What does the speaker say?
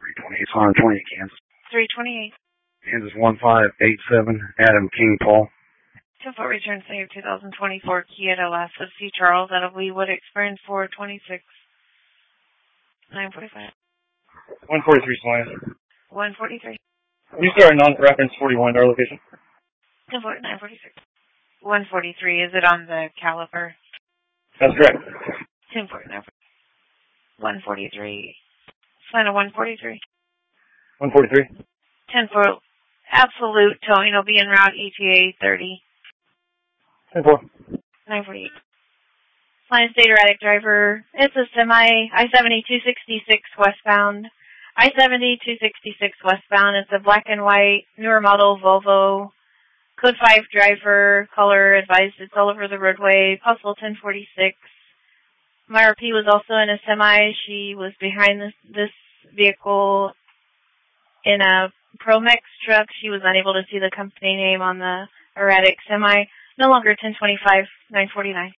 328, 120, Kansas. 328. Kansas 1587, Adam King Paul. 10-4 return save 2024 Kia LS of C. Charles out of Leewood, experience 426. 945. 143 Science. 143. You start a non-reference 41 at our location. 10-4, 946. 143, is it on the caliper? That's correct. 10-4, 143. Final 143. 143. 10-4, absolute towing will be en route ETA 30. 10-4. 948. Line State erratic driver. It's a semi I-70 266 westbound. I-70 266 westbound. It's a black and white newer model Volvo. Code 5 driver. Color advised. It's all over the roadway. Possible 1046. Myra P was also in a semi. She was behind this vehicle in a Promex truck. She was unable to see the company name on the erratic semi. No longer 1025, 949.